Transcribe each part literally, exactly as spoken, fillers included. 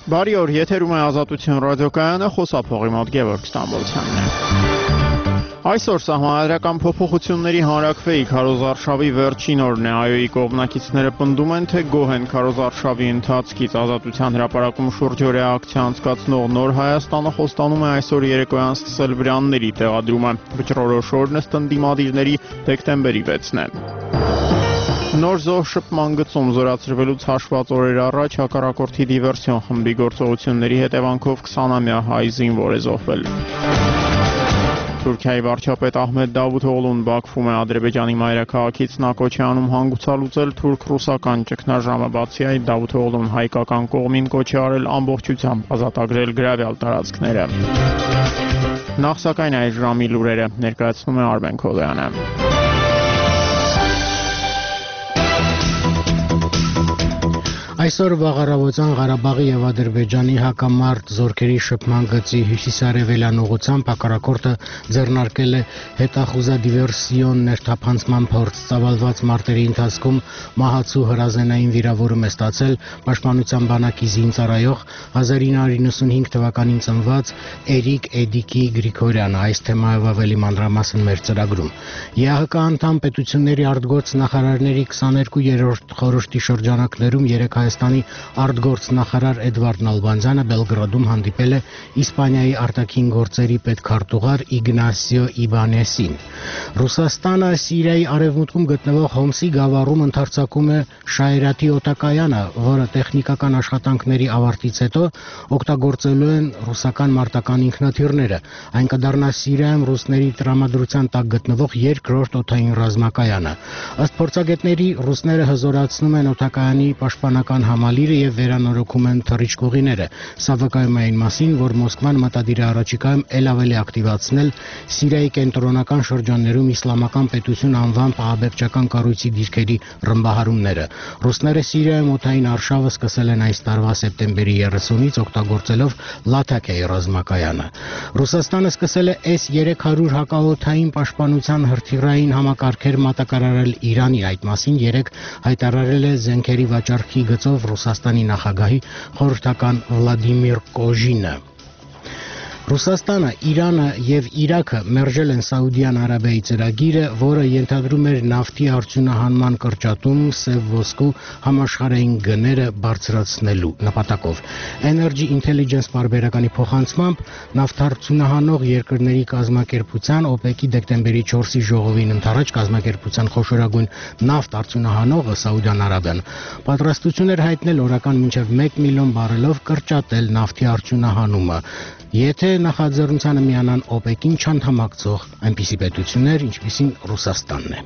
Բարի օր, եթերում է Ազատություն ռադիոկայանը, խոսափողի մոտ Գևորգ Ստամբոլցյանն է։ Այսօր սահմանադրական փոփոխությունների հանրաքվեի քարոզարշավի վերջին օրն է, ԱՅՈ-ի կողմնակիցները պնդում են, թե գոհ են քարոզարշավի ընթացքից։ Ազատության հրապարակում շուրջօրյա ակցիա անցկացնող Նոր Հայաստանը խոստանում է այսօր երեկոյան սկսել վրանների տեղադրումը։ Վճռորոշ օրն ըստ ընդդիմադիրների դեկտեմբերի վեցն է։ Նոր զոհ շփման գծում զորացրվելուց հաշված օրեր առաջ հակառակորդի դիվերսիոն խմբի գործողությունների հետևանքով քսանամյա հայ զինվոր է զոհվել։ Թուրքիայի վարչապետ Ահմեդ Դավութօղլուն Բաքվում է Ադրբեջանի մայրաքաղաքից նա կոչ է անում հանգուցալուծել թուրք-ռուսական ճգնաժամը, բացի այդ Դավութօղլուն հայկական կողմին կոչ է արել ամբողջությամբ ազատագրել գրավյալ տարածքները։ Նախ սակայն այս ժամի լուրերը ներկայացնում է Արմեն Քոլյանը։ Այսօր վաղառավոտյան Ղարաբաղի եւ Ադրբեջանի հակամարտ զորքերի շփման գծի հյուսիսարևելյան ուղղությամբ հակառակորդը ձեռնարկել է հետախուզադիվերսիոն ներթափանցման փորձ։ Ծավալված մարտերի ընթացքում մահացու հրազենային վիրավորում է ստացել Պաշտպանության բանակի զինծառայող հազար ինը հարյուր նվաթ թվականին ծնված Էրիկ Էդիկի Գրիգորյանը։ Այս թեմայով ավելի մանրամասն մեր ծրագրում։ ԵԱՀԿ անդամ պետությունների արտգործ նախարարների քսաներկուերորդ խորհրդի շրջանակներում երեք Հայաստանի արտգործնախարար Էդվարդ Նալբանդյանը Բելգրադում հանդիպել է Իսպանիայի արտաքին գործերի պետքարտուղար Իգնասիո Իբանեսին։ Ռուսաստանը Սիրիայի արևմուտքում գտնվող Հոմսի գավառում ընդարձակում է Շայրաթի օդակայանը, որը տեխնիկական աշխատանքների ավարտից հետո օգտագործելու են ռուսական մարտական ինքնաթիռները։ Այն կդառնա Սիրիայում ռուսների տրամադրության տակ գտնվող երկրորդ օդային ռազմակայանը։ Ըստ փորձագետների ռուսները հզորացնում են օդակայանի պաշտպանական համալիրը եւ վերանորոգում են թռիչքուղիները։ Սա վկայում է այն մասին, որ Մոսկվան մտադիր է առաջիկայում ել ավելի ակտիվացնել Սիրիայի կենտրոնական շրջաններում իսլամական պետություն անվամբ ահաբեկչական կառույցի դիրքերի ռմբահարումները։ Ռուսները Սիրիայում օդային արշավը սկսել են այս տարվա սեպտեմբերի երեսունից օգտագործելով Լաթաքիայի ռազմակայանը։ Ռուսաստանը սկսել է էս երեք հարյուր հակաօդային պաշտպանության հրթիռային համակարգեր մատակարարել Իրանի։ Այդ մասին երեկ հայտարարել է զենքերի վաճառքի գծով Ռուսաստանի նախագահի խորհրդական Վլադիմիր Կոժինը։ Ռուսաստանը, Իրանը եւ Իրաքը մերժել են Սաուդյան Արաբիայի ծրագիրը, որը ենթադրում էր նավթի արդյունահանման կրճատում Սև ոսկու համաշխարհային գները բարձրացնելու նպատակով։ Energy Intelligence պարբերականի փոխանցմամբ նավթարդյունահանող երկրների կազմակերպության օպեկի դեկտեմբերի չորսի ժողովին ընդառաջ կազմակերպության խոշորագույն նավթ արդյունահանողը Սաուդյան Արաբիան պատրաստություն էր հայտնել օրական մինչև մեկ միլիոն բարելով կրճատել նավթի արդյունահանումը, եթե նախաձեռնությանը միանան օպեկին չանդամակցող այնպիսի պետություններ, ինչպիսին Ռուսաստանն է։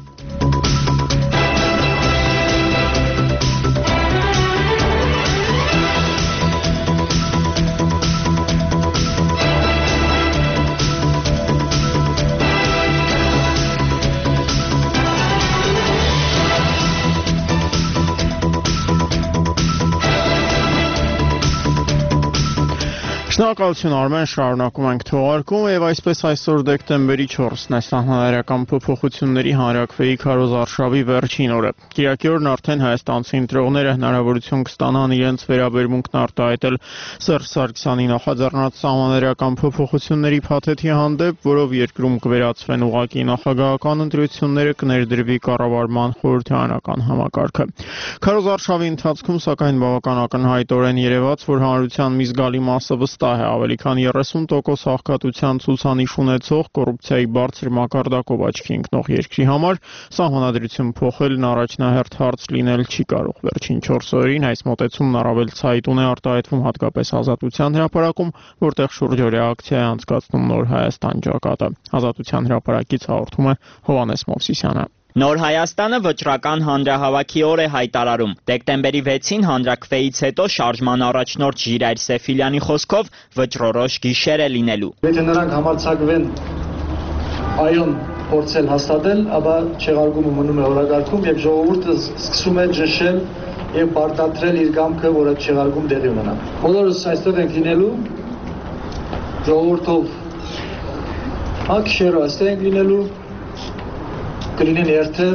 Շնորհակալություն Արմեն, շարունակում ենք թողարկում եւ այսպես այսօր դեկտեմբերի չորսն է սահմանադրական փոփոխությունների հանրաքվեի քարոզարշավի վերջին օրը։ Կիրակի օրն արդեն հայաստանցի ընտրողները հնարավորություն կստանան իրենց վերաբերմունքն արտահայտել Սերժ Սարգսյանի նախաձեռնած սահմանադրական փոփոխությունների փաթեթի հանդեպ, որով երկրում կվերացվեն ուղղակի նախագահական ընտրությունները, կներդրվի կառավարման խորհրդարանական համակարգը։ Քարոզարշավի ընթացքում սակայն բավական ակնհայտորեն երևաց, որ հանրության մի զգալի մասը վստահ է ավելի քան երեսուն տոկոս աղքատության ցուցանիշ ունեցող կոռուպցիայի բարձր մակարդակով աչքի ընկնող երկրի համար սահմանադրություն փոխելն առաջնահերթ հարց լինել չի կարող։ Վերջին չորս օրերին այս մոտեցումն առավել ցայտուն է արտահայտվում հատկապես Ազատության հրապարակում, որտեղ շուրջօրյա ակցիա է անցկացնում Նոր Հայաստան ճակատը։ Ազատության հրապարակից հաղորդում է Հովհաննես Մովսիսյանը։ Նոր Հայաստանը վճռական հանրահավաքի օր է հայտարարում։ Դեկտեմբերի վեցին հանրաքվեից հետո շարժման առաջնորդ Ժիրայր Սեֆիլյանի խոսքով վճռորոշ գիշեր է լինելու։ Եթե նրանք համարձակվեն այոն փորձել հաստատել, ապա չեղարկումը մնում է օրակարգում եւ ժողովուրդը սկսում է ճնշել եւ պարտադրել իր կամքը, որ այդ չեղարկում տեղի ունենա։ Բոլորս այստեղ ենք լինելու, ժողովուրդով ակշերո այստեղ ենք լինելու, կլինեն երթեր,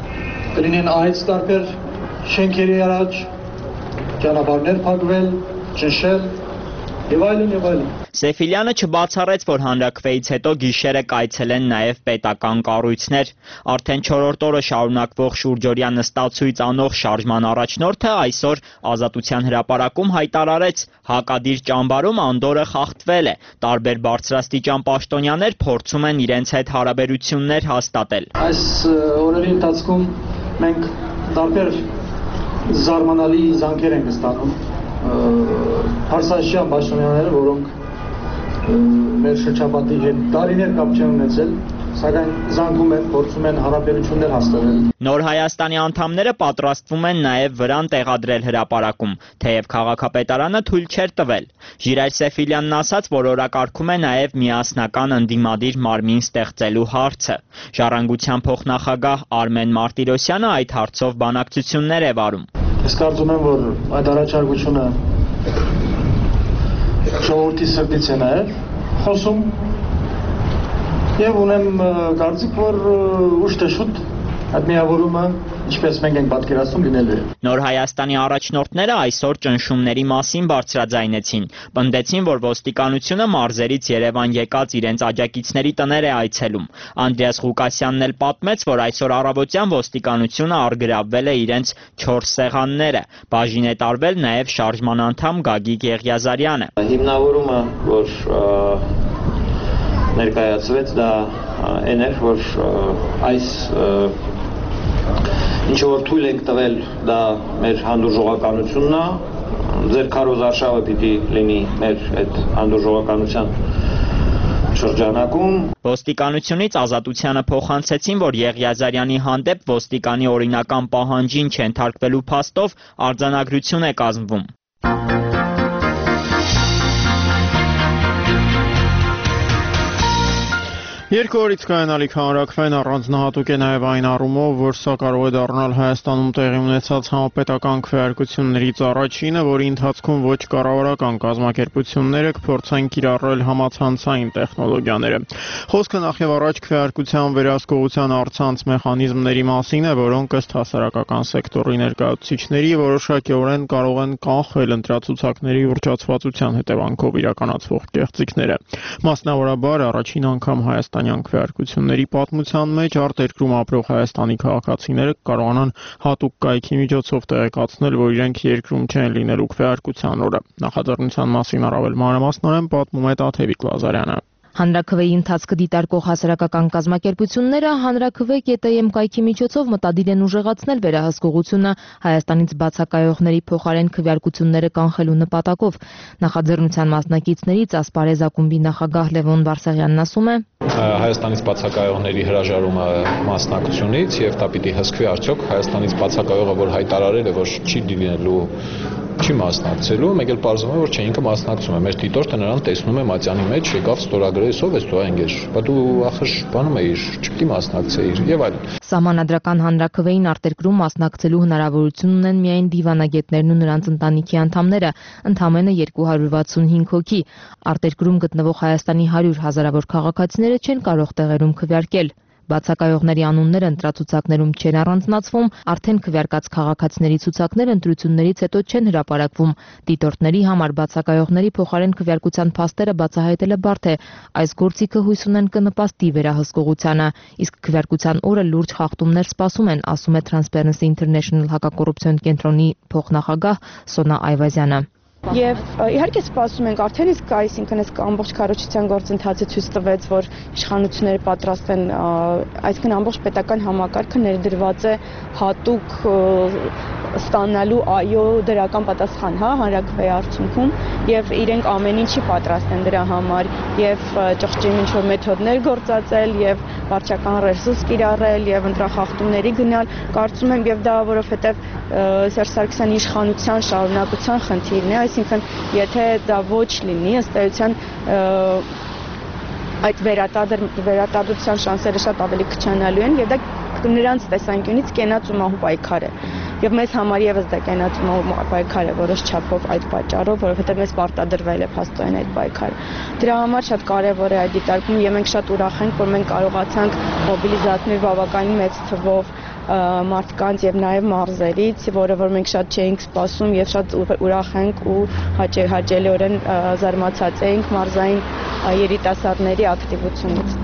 կլինեն այց տարբեր շենքերի առաջ, ճանապարհներ փակվել, ճնշել եւ այլն եւ այլն։ Սեֆիլյանը չբացառեց, որ հանրաքվեից հետո գիշերը կայցելեն նաև պետական կառույցներ։ Արդեն չորրորդ օրը շարունակվող շուրջօրյա նստացույց անող շարժման առաջնորդը այսօր Ազատության հրապարակում հայտարարեց, հակադիր ճամբարում անդորը խախտվել է։ Տարբեր բարձրաստիճան պաշտոնյաներ փորձում են իրենց հետ հարաբերություններ հաստատել։ Այս օրերի ընթացքում մենք տարբեր զարմանալի զանգեր ենք ստանում հարսանշյան պաշտոնյաները, որոնք մեր շրջապատի հետ տարիներ կապ չեն ունեցել, սակայն զանգում են, փորձում են հարաբերություններ հաստատել։ Նոր Հայաստանի անդամները պատրաստվում են նաև վրան տեղադրել հրապարակում, թեև քաղաքապետարանը թույլ չէր տվել։ Ժիրայր Սեֆիլյանն ասաց, որ օրակարգում է նաև միասնական ընդդիմադիր մարմին ստեղծելու հարցը։ Ժառանգության փոխնախագահ Արմեն Մարտիրոսյանը այդ հարցով բանակցություններ է վարում։ Ես կարծում եմ, որ այդ առաջարկությունը ժողովրդի սրտից է նաև խոսում եւ ունեմ կարծիք, որ ուշ թե շուտ այդ միավորումը, ինչպես մենք ենք պատկերացնում, լինելու է։ Նոր Հայաստանի առաջնորդները այսօր ճնշումների մասին բարձրաձայնեցին, պնդեցին, որ ոստիկանությունը մարզերից Երևան եկած իրենց աջակիցների տներ է այցելում։ Անդրեաս Ղուկասյանն էլ պատմեց, որ այսօր առավոտյան ոստիկանությունը առգրավվել է իրենց չորս սեղանները։ Բաժին է տարվել նաև շարժման անդամ Գագիկ Եղիազարյանը։ Հիմնավորումը, որ ներկայացվեց, դա այն էր, որ այս ինչ որ թույլ ենք տվել, դա մեր հանդուրժողականությունն է, ձեր քարոզարշավը պիտի լինի մեր այդ հանդուրժողականության շրջանակում։ Ոստիկանությունից Ազատությանը փոխանցեցին, որ Եղիազարյանի հանդեպ ոստիկանի օրինական պահանջին չենթարկվելու փաստով արձանագրություն է կազմվում։ Երկու օրից կայանալիք հանրաքվեն առանձնահատուկ է նաև այն առումով, որ սա կարող է դառնալ Հայաստանում տեղի ունեցած համապետական քվեարկություններից առաջինը, որի ընթացքում ոչ կառավարական կազմակերպությունները կփորձեն կիրառել համացանցային տեխնոլոգիաները։ Խոսքը նախ եւ առաջ քվեարկության վերահսկողության առցանց մեխանիզմների մասին է, որոնք ըստ հասարակական սեկտորի ներկայացուցիչների որոշակիորեն կարող են կանխել ընտրացուցակների ուռճացվածության հետևանքով իրականացվող կեղծիքները։ Մասնավորաբար առաջին անգամ Հայաստան քվեարկությունների պատմության մեջ արտերկրում ապրող Հայաստանի քաղաքացիները կարողանան հատուկ կայքի միջոցով տեղեկացնել, որ իրենք երկրում չեն լինելու քվեարկության օրը։ Նախաձեռնության մասին առավել մանրամասնորեն պատմում է Տաթևիկ Լազարյանը։ Հանրաքվեի ընթացքը դիտարկող հասարակական կազմակերպությունները հանրաքվե կետ էմ կայքի միջոցով մտադիր են ուժեղացնել վերահսկողությունը Հայաստանից բացակայողների փոխարեն քվեարկությունները կանխելու նպատակով։ Նախաձեռնության մասնակիցներից Ասպարեզ ակումբի նախագահ Լևոն Վարսեղյանն ասում է. Հայաստանից բացակայողների հրաժարումը մասնակցությունից եւ դա պիտի հսկվի արդյոք Հայաստանից բացակայողը, որ հայտարարել է, որ չի լինելու չի մասնակցելու, մեկ էլ պարզվում է, որ չէ, ինքը մասնակցում է։ Մեր դիտորդը նրան տեսնում է մատյանի մեջ, եկավ ստորագրես, ով ես դու այնգեր։ Բա դու ախր բանում էիր, չպիտի մասնակցեիր եւ այլն։ Սահմանադրական հանրաքվեին արտերկրում մասնակցելու հնարավորություն ունեն միայն դիվանագետներն ու նրանց ընտանիքի անդամները, ընդամենը երկու հարյուր վաթսունհինգ հոգի։ Արտերկրում գտնվող Հայաստանի հարյուր հազարավոր քաղաքացիները չեն կարող տեղերում քվեարկել։ Բացակայողների անունները ընտրացուցակներում չեն առանձնացվում, արդեն քվեարկած քաղաքացիների ցուցակներ ընտրություններից հետո չեն հրապարակվում։ Դիտորդների համար բացակայողների փոխարեն քվեարկության փաստերը բացահայտելը բարդ է։ Այս գործիքը հույս ունեն կնպաստի վերահսկողությանը, իսկ քվեարկության օրը լուրջ խախտումներ սպասում են, ասում է Transparency International հակակոռուպցիոն կենտրոնի փոխնախագահ Սոնա Այվազյանը։ Եվ իհարկե սպասում ենք արդեն իսկ այսինքն այս ամբողջ կառույցության գործընթացը ցույց տվեց, որ իշխանությունները պատրաստ են, այսինքն ամբողջ պետական համակարգը ներդրված է հատուկ ստանալու այո դրական պատասխան, հա, հանրաքվեի արդյունքում եւ իրենք ամեն ինչի պատրաստ են դրա համար եւ ճղճին ինչ որ մեթոդներ գործածել եւ վարչական ռեսուրս կիրառել եւ ընտրախախտումների գնալ, կարծում եմ եւ դա որովհետեւ Սերժ Սարգսյանի իշխանության շարունակության խնդիրն է, այսինքն եթե դա ոչ լինի, ըստ էության այդ վերարտադրության վերարտադրության շանսերը շատ ավելի քչանալու են եւ դա նրանց տեսանկյունից կենաց ու մահու պայքար է։ Եվ մեզ համար եւս դա կենաց ու մահու պայքար է որոշ չափով այդ պատճառով, որովհետեւ մեզ պարտադրվել է փաստորեն այդ պայքարը։ Դրա համար շատ կարեւոր է այդ դիտարկումը եւ մենք շատ ուրախ ենք, որ մենք կարողացանք մոբիլիզացնել բավականին մեծ թվով մարդկանց եւ նաեւ մարզերից, որը որ մենք շատ չէինք սպասում եւ շատ ուրախ ենք ու հաճելիորեն զարմացած էինք մարզային երիտասարդների ակտիվությունից։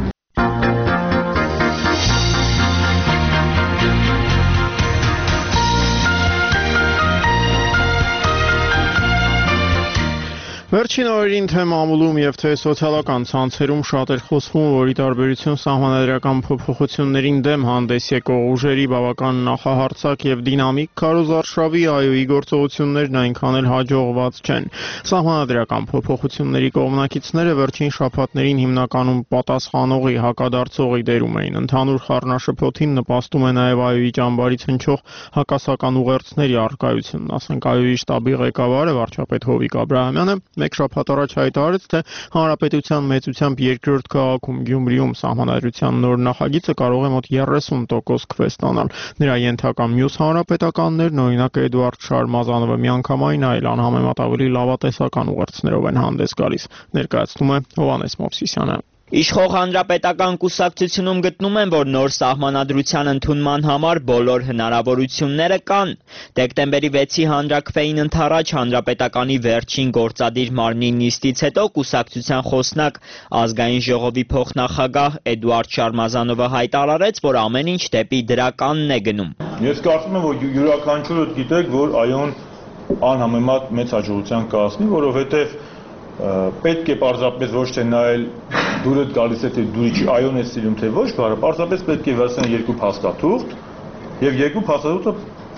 Վերջին օրերին թե մամուլում եւ թե սոցիալական ցանցերում շատ էր խոսվում, որ ի տարբերություն սահմանադրական փոփոխություններին դեմ հանդես եկող ուժերի բավական նախահարցակ եւ դինամիկ քարոզարշավի այոյի գործողություններն այնքան էլ հաջողված չեն։ Սահմանադրական փոփոխությունների կողմնակիցները վերջին շաբաթներին հիմնականում պատասխանողի հակադարձողի դերում էին։ Ընդհանուր խառնաշփոթին նպաստում է նաեւ այոյի ճամբարից հնչող հակասական ուղերձների առկայությունն, ասենք այոյի շտաբի ղեկավարը վարչապետ Հովիկ Աբրահամյանը մեկ շաբաթ առաջ հայտարարեց, թե հանրապետության մեծությամբ երկրորդ քաղաքում Գյումրիում սահմանադրության նոր նախագիծը կարող է մոտ երեսուն տոկոս քվե ստանալ։ Նրա ենթակա մյուս հանրապետականներն, օրինակ Էդուարդ Շարմազանովը, միանգամայն այլ անհամեմատ ավելի լավատեսական ուղերձներով են հանդես գալիս, ներկայացնում է Հովհաննես Մովսիսյանը։ Իշխող հանրապետական կուսակցությունում գտնում են, որ նոր սահմանադրության ընդունման համար բոլոր հնարավորությունները կան։ Դեկտեմբերի վեցի հանրաքվեին ընդառաջ հանրապետականի վերջին գործադիր մարմնի նիստից հետո կուսակցության խոսնակ ազգային ժողովի փոխնախագահ Էդուարդ Շարմազանովը հայտարարեց, որ ամեն ինչ դեպի դրականն է գնում։ Ես կարծում եմ, որ յուրաքանչյուրը գիտեք, որ այոն անհամեմատ մեծ հաջողության կհասնի, որովհետև պետք է պարզապես ոչ թե նայել դուրդ գալիս է թե դուրի չի այոն է սիրում թե ոչ, պարզապես պետք է վերցնել երկու փաստաթուղթ եւ երկու փաստաթուղթը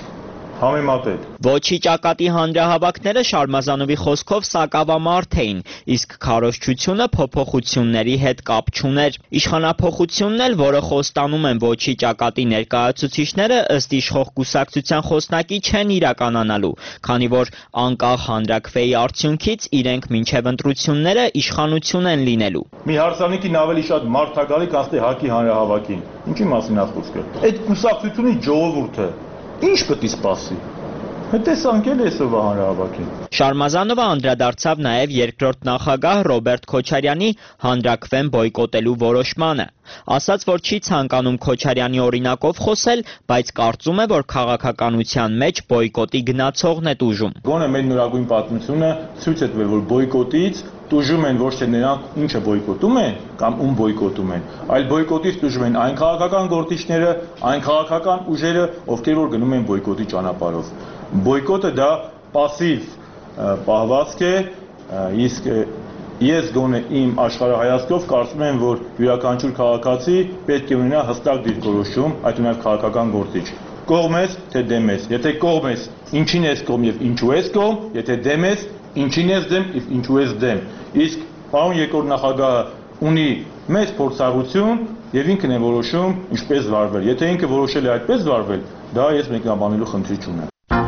համեմատել։ Ոչի ճակատի հանրահավաքները Շարմազանովի խոսքով սակավամարդ էին, իսկ քարոզչությունը փոփոխությունների հետ կապ չուներ։ Իշխանափոխությունն էլ, որը խոստանում են ոչի ճակատի ներկայացուցիչները, ըստ իշխող կուսակցության խոսնակի չեն իրականանալու, քանի որ անկախ հանրաքվեի արդյունքից իրենք մինչև ընտրությունները իշխանություն են լինելու։ Մի հարսանիքին ավելի շատ մարդ է գալի, քան թե ՀԱԿ-ի հանրահավաքին։ Ինչի մասին է խոսքը։ Այդ կուսակցությունի ժողովուրդը ինչ պետք է սպասի։ Հետեսանք էլ այսօրվա հանրահավաքին։ Շարմազանովը անդրադարձավ նաև երկրորդ նախագահ Ռոբերտ Քոչարյանի հանրաքվեն բոյկոտելու որոշմանը։ Ասաց, որ չի ցանկանում Քոչարյանի օրինակով խոսել, բայց կարծում է, որ քաղաքականության մեջ բոյկոտի գնացողն է տուժում։ Գոնե մեր նորագույն պատմությունը ցույց է տվել, որ բոյկոտից տուժում են ոչ թե նրանք, ինչը բոյկոտում են կամ ում բոյկոտում են, այլ բոյկոտից տուժում են այն քաղաքական գործիչները, այն քաղաքական ուժերը, ովքեր որ գնում են բոյկոտի ճանապարհով։ Բոյկոտը դա пассив պահվածք է, իսկ ես գոնե իմ աշխարհայացքով կարծում եմ, որ յուրաքանչյուր քաղաքացի պետք է ունենա հստակ դիրքորոշում, այդ ունենալ քաղաքական գործիչ։ Կողմ ես, թե դեմ ես։ Եթե կողմ ես, ինչին ես կողմ եւ ինչու ես կողմ, եթե դեմ ես, ինչին ես դեմ եւ ինչու ես դեմ։ Իսկ պարոն երկրորդ նախագահը ունի մեծ փորձառություն եւ ինքն է որոշում ինչպես վարվել։ Եթե ինքը որոշել է այդպես վարվել, դա ես մեկնաբանելու խնդիր չունեմ։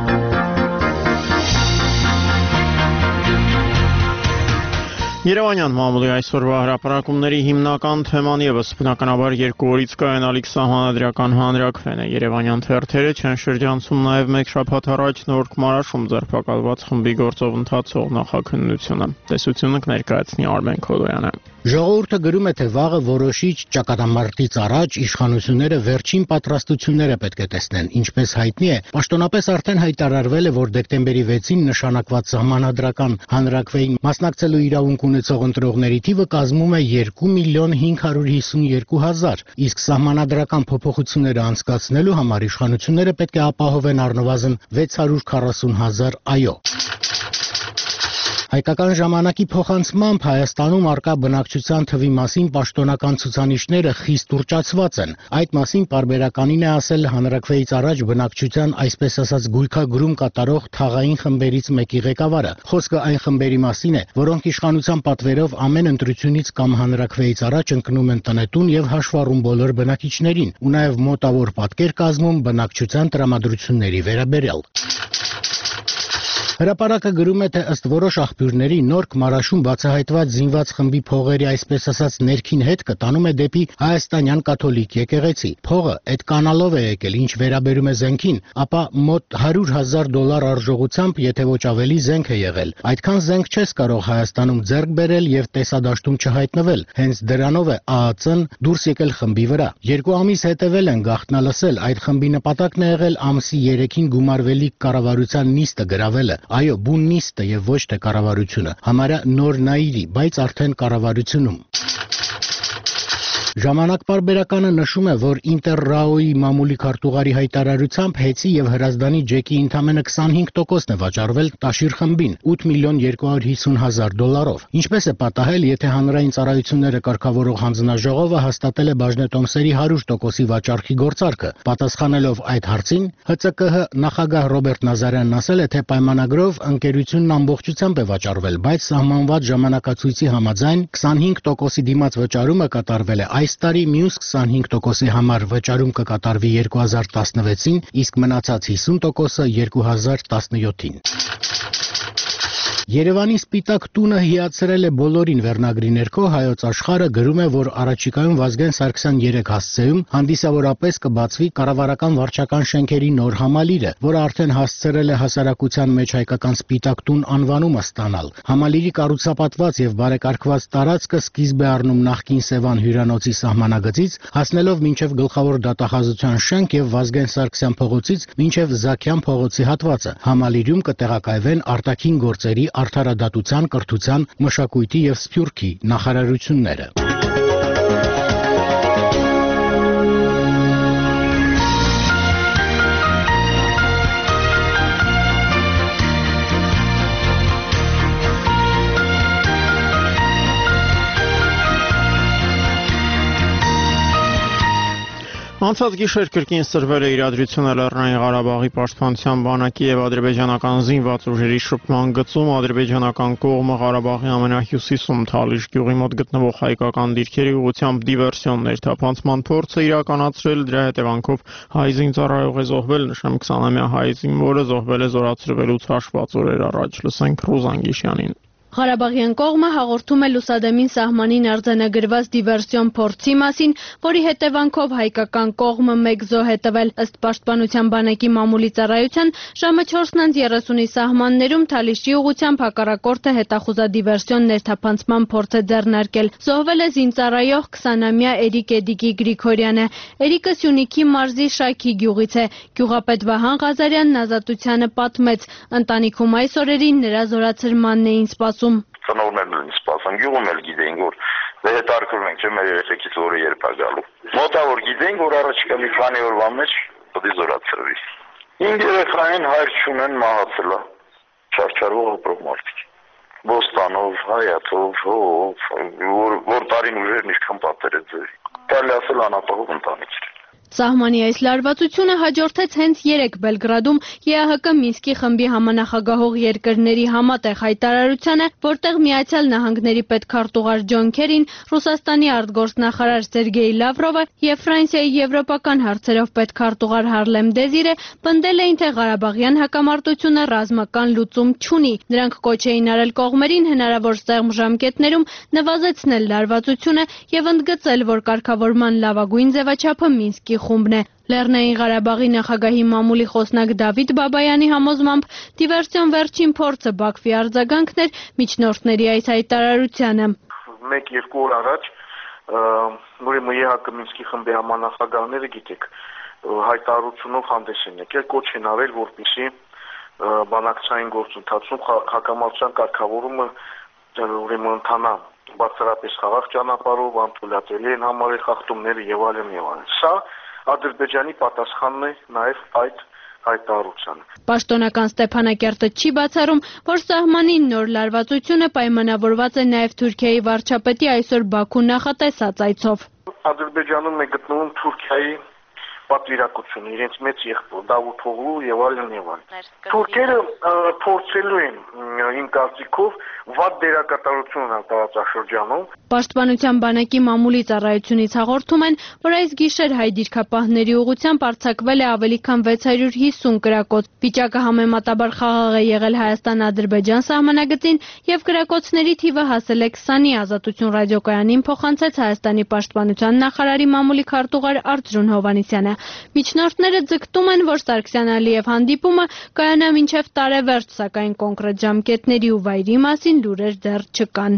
Երևանյան մամուլի այսօրվա հրապարակումների հիմնական թեման ևս բնականաբար երկու օրից կայանալիք սահմանադրական հանրաքվեն է։ Երևանյան թերթերը չեն շրջանցում նաև մեկ շաբաթ առաջ Նորք Մարաշում ձերբակալված խմբի գործով ընթացող նախաքննությունը։ Տեսությունը կներկայացնի Արմեն Քոլոյանը։ Ժողովուրդը գրում է, թե վաղը որոշիչ ճակատամարտից առաջ իշխանությունները վերջին պատրաստությունները պետք է տեսնեն։ Ինչպես հայտնի է, պաշտոնապես արդեն հայտարարվել է, որ դեկտեմբերի վեցին նշանակված սահմանադրական հանրաքվեին մասնակցելու իրավունք ունեցող ընտրողների թիվը կազմում է երկու միլիոն հինգ հարյուր հիսունյերկու հազար, իսկ սահմանադրական փոփոխությունները անցկացնելու համար իշխանությունները պետք է ապահովեն առնվազն վեց հարյուր քառասուն հազար այո։ Հայկական ժամանակի փոխանցմամբ Հայաստանում արկա բնակչության թվի մասին պաշտոնական ցուցանիշները խիստ ուռճացված են։ Այդ մասին պարբերականին է ասել հանրաքվեից առաջ բնակչության այսպես ասած գույքագրում կատարող թաղային խմբերից մեկի ղեկավարը։ Խոսքը այն խմբերի մասին է, որոնք իշխանության պատվերով ամեն ընտրությունից կամ հանրաքվեից առաջ ընկնում են տնետուն եւ հաշվառում բոլոր բնակիչներին, ու նաեւ մոտավոր պատկեր կազմում բնակչության տրամադրությունների վերաբերյալ։ Հրապարակը գրում է, թե ըստ որոշ աղբյուրների Նորք Մարաշում բացահայտված զինված խմբի փողերի այսպես ասած ներքին հետքը տանում է դեպի հայաստանյան կաթոլիկ եկեղեցի։ Փողը այդ կանալով է եկել, ինչ վերաբերում է զենքին, ապա մոտ հարյուր հազար դոլար արժողությամբ, եթե ոչ ավելի զենք է եղել։ Այդքան զենք չես կարող Հայաստանում ձեռք բերել եւ տեսադաշտում չհայտնվել։ Հենց դրանով է ԱԱՑ-ն դուրս եկել խմբի վրա։ Երկու ամիս հետևել են գաղտնալսել, այդ խմբի նպատակն է եղել ամսի երեքին գումարվելիք կառավարության նիստը գրավելը։ Այո, բուն նիստը եւ ոչ թե կառավարությունը։ Համարյա նոր նայիրի, բայց արդեն կառավարությունում։ Ժամանակ պարբերականը նշում է, որ Ինտերրաոյի մամուլի քարտուղարի հայտարարությամբ Հեցի եւ Հրազդանի ջեկի ընդամենը քսանհինգ տոկոսն է վաճառվել Տաշիր խմբին ութ միլիոն երկու հարյուր հիսուն հազար դոլարով։ Ինչպես է պատահել, եթե հանրային ծառայությունները կարգավորող հանձնաժողովը հաստատել է բաժնետոմսերի հարյուր տոկոսի վաճառքի գործարքը։ Պատասխանելով այդ հարցին, ՀՑԿՀ նախագահ Ռոբերտ Նազարյանն ասել է, թե պայմանագրով ընկերությունն ամբողջությամբ է վաճառվել, բայց սահմանված ժամանակացույցի համաձայն քսանհինգ տոկոսի դիմաց վճարումը կատարվել է այս տարի, մյուս քսանհինգ տոկոսի համար վճարում կկատարվի երկու հազար տասնվեցին, իսկ մնացած հիսուն տոկոսը երկու հազար տասնյոթին։ Երևանի Սպիտակ տունը հիացրել է բոլորին վերնագրի ներքո Հայոց Աշխարհը գրում է, որ առաջիկայում Վազգեն Սարգսյան երեք հասցեում հանդիսավորապես կբացվի կառավարական վարչական շենքերի նոր համալիրը, որը արդեն հասցրել է հասարակության մեջ հայկական Սպիտակ տուն անվանումը ստանալ։ Համալիրի կառուցապատված եւ բարեկարգված տարածքը սկիզբ է առնում նախկին Սևան հյուրանոցի սահմանագծից, հասնելով մինչև գլխավոր դատախազության շենք եւ Վազգեն Սարգսյան փողոցից մինչև Զաքյան փողոցի հատվածը։ Համալիրում կտեղակայվեն արտաքին գործերի, արդարադատության, կրթության, մշակույթի եւ սփյուռքի նախարարությունները։ Անցած գիշեր կրկին սրվել է իրադրությունը Լեռնային Ղարաբաղի պաշտպանության բանակի եւ ադրբեջանական զինված ուժերի շփման գծում։ Ադրբեջանական կողմը Ղարաբաղի ամենահյուսիսում Թալիշ գյուղի մոտ գտնվող հայկական դիրքերի ուղղությամբ դիվերսիոն ներթափանցման փորձ է իրականացրել։ Դրա հետևանքով հայ զինծառայող է զոհվել, նշեմ քսանամյա հայ զինվորը զոհվել է զորացրվելուց հաշված օրեր առաջ։ Լսենք Ռուզան Գիշյանին։ Ղարաբաղյան կողմը հաղորդում է լուսադեմին սահմանին արձանագրված դիվերսիոն փորձի մասին, որի հետևանքով հայկական կողմը մեկ զոհ է տվել։ Ըստ պաշտպանության բանակի մամուլի ծառայության ժամը չորսն անց երեսունի սահմաններում Թալիշի ուղղությամբ հակառակորդը հետախուզադիվերսիոն ներթափանցման փորձ է ձեռնարկել։ Զոհվել է զինծառայող քսանամյա Էրիկ Էդիկի Գրիգորյանը։ Էրիկը Սյունիքի մարզի Շայքի գյուղից է։ Գյուղապետ Վահան Ղազարյանն Ազատությանը պատմեց, ընտանիքում այս օրերին նրա զորացրմանն էին սպասում։ Ծնողներն են սպասում, գյուղում էլ գիտեին, որ հետարկվում ենք, չէ՞ մեր երեխեքից որը երբ է գալու։ Մոտավոր գիտեին, որ առաջիկա մի քանի օրվա մեջ պետք է զորացրվի։ Ինձ երեխային հայր չունեն, մահացել է, չարչարվող ապրող մարդիկ։ Բոստանով, Հայաթով, հով, որ, որ տարին ուժերն ինչքան պատեր է ձերի։ Կարելի ասել անապահով ընտանիք էր։ Սահմանի այս լարվածությունը հաջորդեց հենց երեկ Բելգրադում ԵԱՀԿ Մինսկի խմբի համանախագահող երկրների համատեղ հայտարարությանը, որտեղ Միացյալ Նահանգների պետքարտուղար Ջոն Քերին, Ռուսաստանի արտգործնախարար Սերգեյ Լավրովը եւ Ֆրանսիայի եվրոպական հարցերով պետքարտուղար Հարլեմ Դեզիրը պնդել էին, թե Ղարաբաղյան հակամարտությունը ռազմական լուծում չունի։ Նրանք կոչ էին արել կողմերին հնարավոր սեղմ ժամկետներում նվազեցնել լարվածությունը եւ ընդգծել, որ կարգավորման լավագույն ձևաչափը Մինսկի խումբն է։ Լեռնային Ղարաբաղի նախագահի մամուլի խոսնակ Դավիթ Բաբայանի համոզմամբ դիվերսիոն վերջին փորձը Բաքվի արձագանքն էր միջնորդների այս հայտարարությանը։ Մեկ-երկու օր առաջ ուրեմն ԵԱՀԿ Մինսկի խմբի համանախագահները, գիտեք, հայտարարությունով հանդես են եկել, կոչ են արել, որպեսզի բանակցային գործընթացում հակամարտության կարգավորումը ուրեմն ընթանա բարձրապես խաղաղ ճանապարհով, անթույլատրելի են համարել խախտումները եւ այլն եւ այլն։ Սա Ադրբեջանի պատասխանն է նաեւ այդ հայտարարությանը։ Պաշտոնական Ստեփանակերտը չի բացառում, որ սահմանին նոր լարվածությունը պայմանավորված է նաեւ Թուրքիայի վարչապետի այսօր Բաքու նախատեսած այցով։ Ադրբեջանում է գտնվում Թուրքիայի պատվիրակությունը, իրենց մեծ եղբոր Դավութ օղլու եւ այլն եւ այլն։ Թուրքերը փորձելու են իմ կարծիքով վատ դերակատարություն ունենալ տարածաշրջանում։ Պաշտպանության բանակի մամուլի ծառայությունից հաղորդում են, որ այս գիշեր հայ դիրքապահների ուղղությամբ արձակվել է ավելի քան վեց հարյուր հիսուն կրակոց։ Վիճակը համեմատաբար խաղաղ է եղել Հայաստան-Ադրբեջան սահմանագծին եւ կրակոցների թիվը հասել է քսանի։ Ազատություն ռադիոկայանին փոխանցեց Հայաստանի պաշտպանության նախարարի մամուլի քարտուղար Արծրուն Հովհաննիսյանը։ Միջնորդները ձգտում են, որ Սարգսյան-Ալիև հանդիպումը կայանա մինչև տարեվերջ, սակայն կոնկրետ ժամկետների ու վայրի մասին լուրեր դեռ չկան։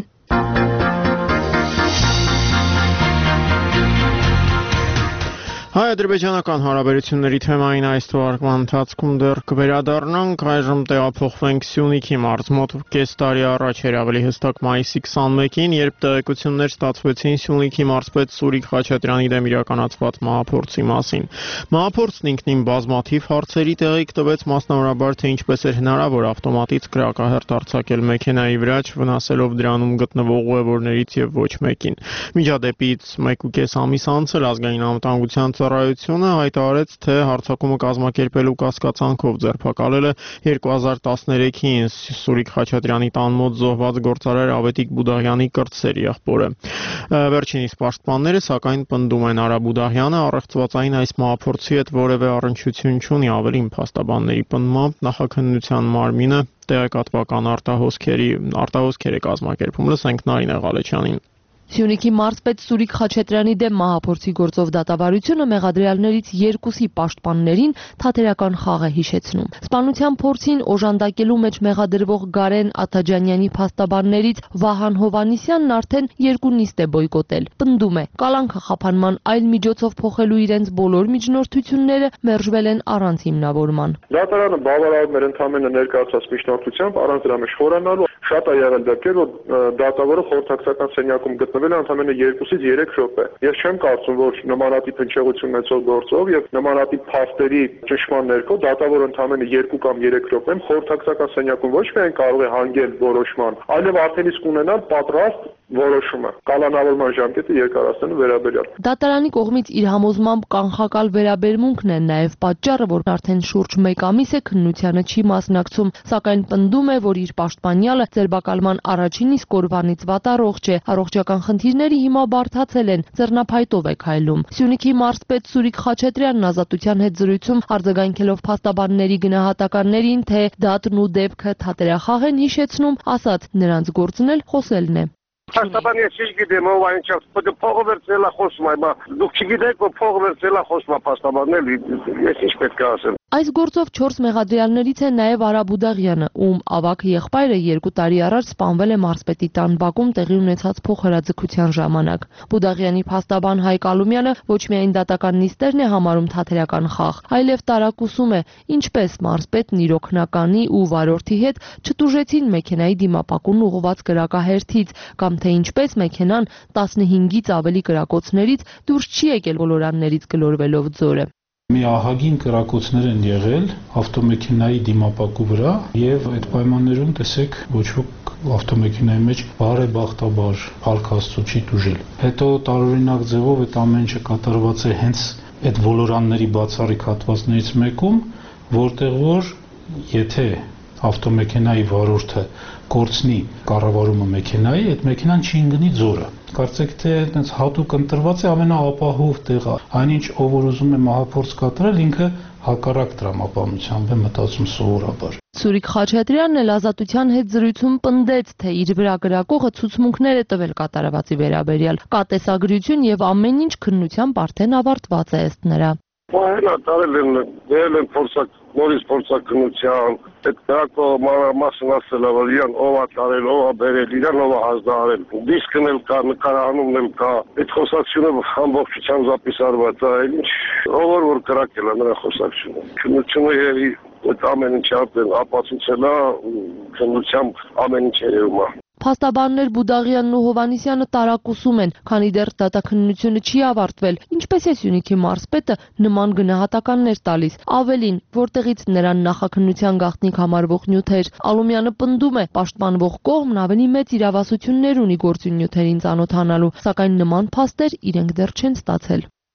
Հայ-ադրբեջանական հարաբերությունների թեմային այս թողարկման ընթացքում դեռ կվերադառնանք, այժմ տեղափոխվենք Սյունիքի մարզ։ Մոտ կես տարի առաջ էր, ավելի հստակ մայիսի քսանմեկին, երբ տեղեկություններ ստացվեցին Սյունիքի մարզպետ Սուրիկ Խաչատրյանի դեմ իրականացված մահափորձի մասին։ Մահափորձն ինքնին բազմաթիվ հարցերի տեղիք տվեց, մասնավորաբար թե ինչպես էր հնարավոր ավտոմատից կրակահերթ արձակել մեքենայի վրա, վնասելով դրանում գտնվող ուղևորներից եւ ոչ մեկին։ Միջադեպից մեկ ու կես ամիս անց էլ ազգային անվտանգության ծառայությունը հայտարարեց, թե հարձակումը կազմակերպելու կասկածանքով ձերբակալել է երկու հազար տասներեքին Սուրիկ Խաչատրյանի տան մոտ զոհված գործարար Ավետիք Բուդաղյանի կրտսերի եղբորը։ Վերջինիս պաշտպանները սակայն պնդում են, Արա Բուդաղյանը առեղծվածային այս մահափորձի հետ որևէ առնչություն չունի, ավելին փաստաբանների պնդմամբ նախաքննության մարմինը տեղեկատվական արտահոսքերի արտահոսքեր է կազմակերպում։ Լսենք Նարինե Ղալեչյանին։ Սյունիքի մարզպետ Սուրիկ Խաչատրյանի դեմ մահափորձի գործով դատավարությունը մեղադրյալներից երկուսի պաշտպաններին թատերական խաղ է հիշեցնում։ Սպանության փորձին օժանդակելու մեջ մեղադրվող Գարեն Աթաջանյանի փաստաբաններից Վահան Հովհաննիսյանն արդեն երկու նիստ է բոյկոտել։ Պնդում է, կալանքը խափանման այլ միջոցով փոխելու իրենց բոլոր միջնորդությունները մերժվել են առանց հիմնավորման։ Դատարանը բավարարում էր ընդամենը ներկայացած միջնորդությամբ առանց դրա մեջ խորանալու։ Շատ է եղել դեպքեր, որ դատավորը խորհրդակցական սենյակում գտնվել է ընդամենը երկուսից երեք րոպե։ Ես չեմ կարծում, որ նմանատիպ հնչեղություն ունեցող գործով եւ նմանատիպ փաստերի ճշմարտ ներքո դատավորը ընդամենը երկու կամ երեք րոպեում խորհրդակցական սենյակում ոչ միայն կարող է հանգել որոշման, այլև արդեն իսկ ունենալ պատրաստ որոշումը կալանավորման ժամկետը երկարացնելու վերաբերյալ։ Դատարանի կողմից իր համոզմամբ կանխակալ վերաբերմունքն է նաև պատճառը, որ արդեն շուրջ մեկ ամիս է քննությանը չի մասնակցում, սակայն պնդում է, որ իր պաշտպանյալը ձերբակալման առաջին իսկ օրվանից վատառողջ է, առողջական խնդիրները հիմա բարդացել են, ձեռնափայտով է քայլում։ Սյունիքի մարզպետ Սուրիկ Խաչատրյանն Ազատության հետ զրույցում արձագանքելով փաստաբանների գնահատականներին, թե դատն ու դեպքը թատերախաղ են հիշեցնում, ասաց, նրանց գործն էլ խոսելն է։ Փաստաբանը ես չգիտեմ ով այնչափ փողը վերցնելա խոսում, այո, դուք չգիտեք որ փողը վերցնելա խոսում փաստաբաննել, ես ինչ պետք է ասեմ։ Այս գործով չորս մեղադրյալներից է նաև Արա Բուդաղյանը, ում ավագ եղբայրը երկու տարի առաջ սպանվել է մարզպետի տան բակում տեղի ունեցած փոխհրաձգության ժամանակ։ Բուդաղյանի փաստաբան Հայկ Ալումյանը ոչ միայն դատական նիստերն է համարում թատերական խաղ, այլև տարակուսում է, ինչպես մարզպետն իր օգնականի ու վարորդի հետ չտուժեցին մեքենայի դիմապակուն ուղղված կրակահերթից, կամ թե ինչպես մեքենան տասնհինգից ավելի կրակոցներից դուրս չի եկել ոլորաններից գլորվելով ձորը։ Մի ահագին կրակոցներ են եղել ավտոմեքենայի դիմապակու վրա եւ այդ պայմաններում տեսեք ոչ ոք ավտոմեքենայի մեջ բարեբախտաբար փառք Աստծո չի տուժել։ Հետո տարօրինակ ձևով այդ ամեն ինչը կատարված է հենց այդ ոլորանների բացառիկ հատվածներից մեկում, որտեղ որ եթե ավտոմեքենայի վարորդը կորցնի կառավարումը մեքենայի, այդ մեքենան չի ընկնի ձորը։ Կարծեք թե այդպես հատուկ ընտրված է ամենաապահով տեղը։ Այնինչ ով որ ուզում է մահափորձ կատարել, ինքը հակառակ տրամաբանությամբ է մտածում սովորաբար։ Սուրիկ Խաչատրյանն էլ Ազատության հետ զրույցում պնդեց, թե իր վրա գրակողը ցուցմունքներ է տվել կատարվածի վերաբերյալ։ Կա տեսագրություն եւ ամեն ինչ քննությամբ արդեն ավարտված է ըստ նրա։ Պահելա տարել են, դել են փորձակ, նորից փորձակնության, այդ դրակով մանրամասն ասել է, որ իրան ով է տարել, ով է բերել, իրան ով է հազդարել, դիսկն էլ կա, նկարահանումն էլ կա, այդ խոսակցությունը ամբողջությամբ զապիսարված է, ինչ, ով որ կրակել է նրա խոսակցությունը, քննությունը եւ այդ ամեն ինչ արդեն ապացուցել է, քննությամբ ամեն ինչ երևում է։ Փաստաբաններ Բուդաղյանն ու Հովհաննիսյանը տարակուսում են, քանի դեռ դատաքննությունը չի ավարտվել, ինչպես է Սյունիքի մարզպետը նման գնահատականներ տալիս, ավելին, որտեղից նրան նախաքննության գաղտնիք համարվող նյութեր։ Ալումյանը պնդում է, պաշտպանվող կողմն ավելի մեծ իրավասություններ ունի գործունյութերին ծանոթանալու, սակայն նման փաստեր իրենք դեռ չեն ստացել։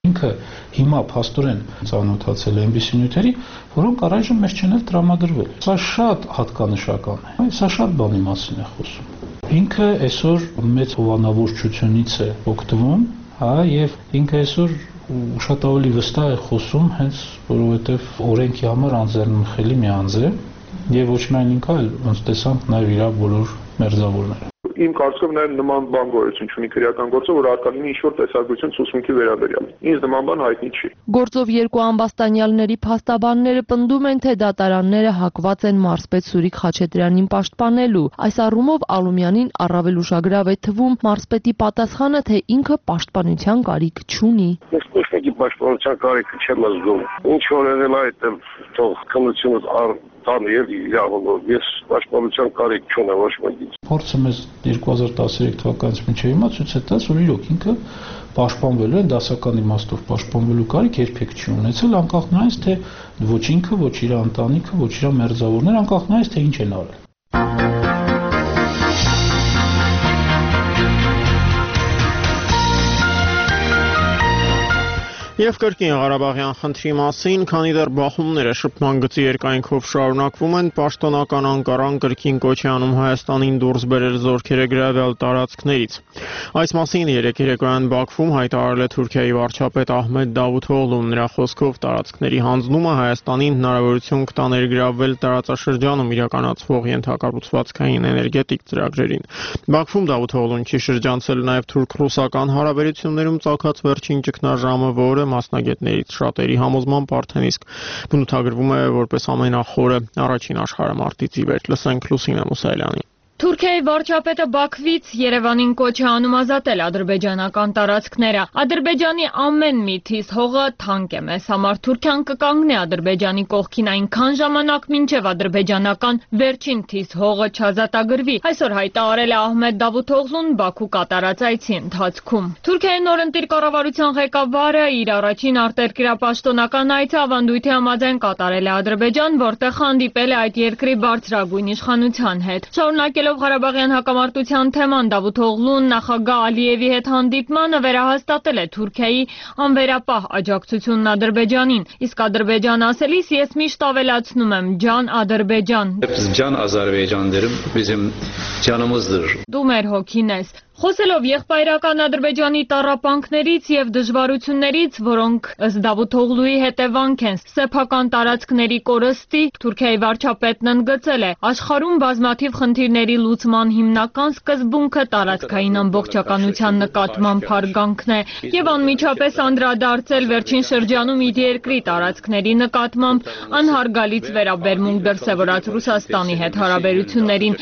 Ինքը հիմա փաստորեն ծանոթացել է այնպիսի նյութերի, որոնք առայժմ մեզ չեն էլ տրամադրվել։ Սա շատ հատկանշական է։ Սա շատ բանի մասին է խոսում։ Ինքը այսօր մեծ հովանավորչությունից է օգտվում, հա, եւ ինքը այսօր շատ ավելի վստահ է խոսում, հենց որովհետեւ օրենքի համար անձեռնմխելի մի անձ է, եւ ոչ միայն ինքը, այլ ոնց տեսանք նաեւ իր բոլոր մերձավորները։ Իմ կարծիքով նաև նման բան գոյություն չունի քրեական գործով, որ արկա լինի ինչ-որ տեսակցություն ցուցմունքի վերաբերյալ։ Ինձ նման բան հայտնի չի։ Գործով երկու ամբաստանյալների փաստաբանները պնդում են, թե դատարանները հակված են մարզպետ Սուրիկ Խաչատրյանին պաշտպանելու։ Այս առումով Ալումյանին առավել ուշագրավ է թվում մարզպետի պատասխանը, թե ինքը պաշտպանության կարիք չունի։ Ես ոչ պաշտպանության կարիքը չեմ զգում։ Ինչ որ եղել այդ թող քննությունս առ տան եւ իրավունքով ես պաշտպանության կարիք չունեմ ոչ մեկից։ Փորձը մեզ երկու հազար տասներեք թվականից մինչև հիմա ցույց է տալիս, որ իրոք ինքը պաշտպանվելու է, դասական իմաստով պաշտպանվելու կարիք երբեք չի ունեցել, անկախ նրանից, թե ոչ ինքը, ոչ իր ընտանիքը, ոչ իր մերձավորները, անկախ նրանից, թե ինչ են արել։ Եվ կրկին Ղարաբաղյան խնդրի մասին, քանի դեռ բախումները շփման գծի երկայնքով շարունակվում են, պաշտոնական Անկարան կրկին կոչ է անում Հայաստանին դուրս բերել զորքերը գրավել տարածքներից։ Այս մասին երեկ երեկոյան Բաքվում հայտարարել է Թուրքիայի վարչապետ Ահմեդ Դավութօղլուն, նրա խոսքով տարածքների հանձնումը Հայաստանին հնարավորություն կտա ներգրավվել տարածաշրջանում իրականացվող ենթակառուցվածքային էներգետիկ ծրագրերին։ Բաքվում Դավութօղլուն չի շրջանցել նաև թուրք-ռուսական հարաբերություններում ծագած վերջին ճգնաժամը, որը մասնագետներից շատերի համոզմամբ արդեն իսկ բնութագրվում է որպես ամենախորը առաջին աշխարհամարտից ի վեր։ Լսենք Լուսինե Մուսայելյանին։ Թուրքիայի վարչապետը Բաքվից Երևանին կոչ է անում ազատել ադրբեջանական տարածքները։ Ադրբեջանի ամեն մի թիզ հողը թանկ է մեզ համար։ Թուրքիան կկանգնի Ադրբեջանի կողքին այնքան ժամանակ, մինչև ադրբեջանական վերջին թիզ հողը չազատագրվի։ Այսօր հայտարարել է Ահմեդ Դավութօղլուն Բաքու կատարած այցի ընթացքում։ Թուրքիայի նորընտիր կառավարության ղեկավարը իր առաջին արտերկրապաշտոնական այցը ավանդույթի համաձայն կատարել է Ադրբեջան, որտեղ հանդիպել է այդ երկրի բարձրագույն իշխանության հետ։ Շարունակելով Ղարաբաղյան հակամարտության թեման, Դավութօղլուն նախագահ Ալիևի հետ հանդիպմանը վերահաստատել է Թուրքիայի անվերապահ աջակցությունն Ադրբեջանին, իսկ Ադրբեջան ասելիս ես միշտ ավելացնում եմ ջան Ադրբեջան։ Ջան Ադրբեջան derim, bizim canımızdır։ Դու մեր հոգին ես։ Խոսելով եղբայրական Ադրբեջանի տառապանքներից եւ դժվարություններից, որոնք ըստ Դավութօղլուի հետևանք են սեփական տարածքների կորստի, Թուրքիայի վարչապետն ընդգծել է, աշխարհում բազմաթիվ խնդիրների լուծման հիմնական սկզբունքը տարածքային ամբողջականության նկատմամբ հարգանքն է եւ անմիջապես անդրադարձել վերջին շրջանում իր երկրի տարածքների նկատմամբ անհարգալից վերաբերմունք դրսեւորած Ռուսաստանի հետ հարաբերություններին։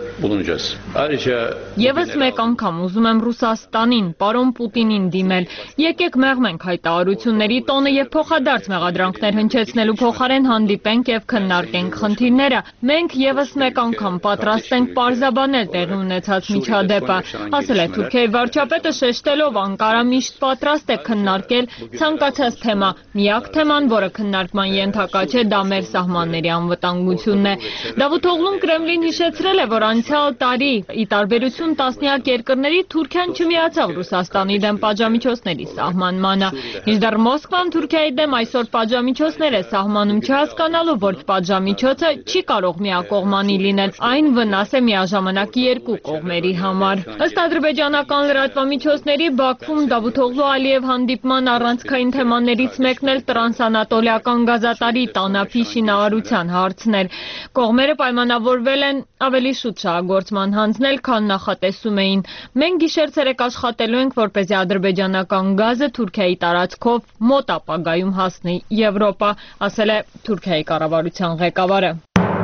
Եվս մեկ անգամ ուզում եմ Ռուսաստանին, պարոն Պուտինին դիմել։ Եկեք մեղմենք հայտարարությունների տոնը եւ փոխադարձ մեղադրանքներ հնչեցնելու փոխարեն հանդիպենք եւ քննարկենք խնդիրները։ Մենք եւս մեկ անգամ պատրաստ ենք պարզաբանել տեղի ունեցած միջադեպը, ասել է Թուրքիայի վարչապետը, շեշտելով Անկարա միշտ պատրաստ է քննարկել ցանկացած թեմա։ Միակ թեման, որը քննարկման ենթակա չէ, դա մեր սահմանների անվտանգությունն է։ Դավութօղլուն Կրեմլին հիշեցրել է, որ անցյալ տարի ի տարբերություն տասնյակ երկրների Թուրքիան չմիացավ Ռուսաստանի դեմ պատժամիջոցների սահմանմանը։ Մինչդեռ Մոսկվան Թուրքիայի դեմ այսօր պատժամիջոցներ է սահմանում, չհասկանալով, որ պատժամիջոցը չի կարող միակողմանի լինել, այն վնաս է միաժամանակ երկու կողմերի համար։ Ըստ ադրբեջանական լրատվամիջոցների Բաքվում Դավութօղլու Ալիև հանդիպման առանցքային թեմաներից մեկն էլ տրանսանատոլիական գազատարի Տանափի շինարարության հարցն էր։ Կողմերը պայմանավորվել են ավելի շուտ շահագործման հանձնել, քան նախատեսում էին։ Մենք գիշեր-ցերեկ աշխատելու ենք, որպեսզի ադրբեջանական գազը Թուրքիայի տարածքով մոտ ապագայում հասնի Եվրոպա, ասել է Թուրքիայի կառավարության ղեկավարը։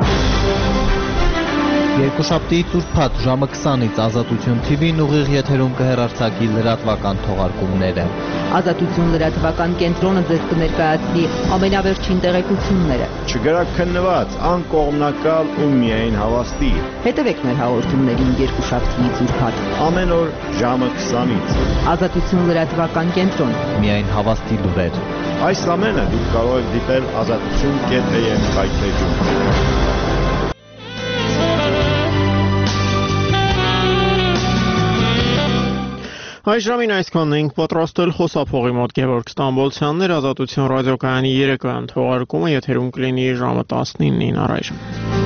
Երկուշաբթի Տուրփաթ ժամը քսանից Ազատություն Թի Վին ուղիղ եթերում կհեռարձակի լրատվական թողարկումները։ Ազատություն լրատվական կենտրոնը ձեզ կներկայացնի ամենավերջին տեղեկությունները։ Չգրաքննված, անկողմնակալ ու միայն հավաստի։ Հետևեք մեր հաղորդումներին երկուշաբթիից ուրբաթ ամեն օր ժամը քսանից։ Ազատություն լրատվական կենտրոն, միայն հավաստի լուրեր։ Այս ամենը դուք կարող եք դիտել ազատություն կետ am կայքէջում։ Այս ժամին այսքանն ենք պատրաստել խոսափողի մոտ Գևորգ Ստամբոլցյաններ, Ազատություն ռադիոկայանի երեկոյան թողարկումը եթերում կլինի ժամը տասնինին առայժմ։